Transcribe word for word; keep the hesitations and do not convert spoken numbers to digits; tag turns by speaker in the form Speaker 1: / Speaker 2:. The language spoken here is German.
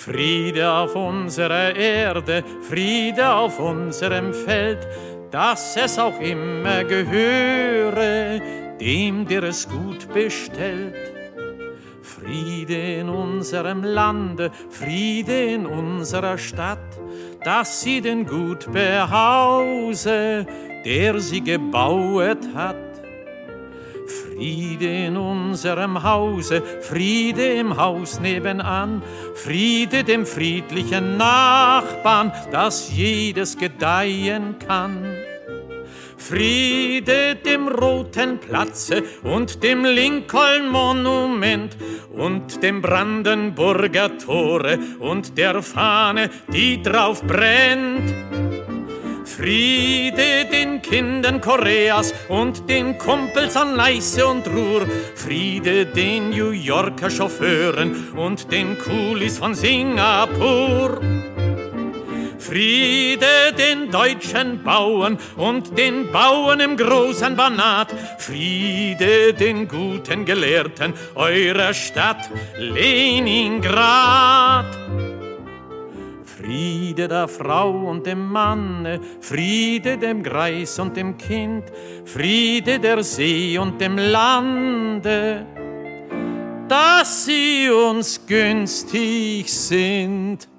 Speaker 1: Friede auf unserer Erde, Friede auf unserem Feld, dass es auch immer gehöre dem, der es gut bestellt. Friede in unserem Lande, Friede in unserer Stadt, dass sie den gut behause, der sie gebauet hat. Friede in unserem Hause, Friede im Haus nebenan, Friede dem friedlichen Nachbarn, dass jedes gedeihen kann. Friede dem Roten Platze und dem Lincoln-Monument und dem Brandenburger Tore und der Fahne, die drauf brennt. Friede den Kindern Koreas und den Kumpels an Neiße und Ruhr, Friede den New Yorker Chauffeuren und den Coolies von Singapur. Friede den deutschen Bauern und den Bauern im großen Banat, Friede den guten Gelehrten eurer Stadt Leningrad. Friede der Frau und dem Manne, Friede dem Greis und dem Kind, Friede der See und dem Lande, dass sie uns günstig sind.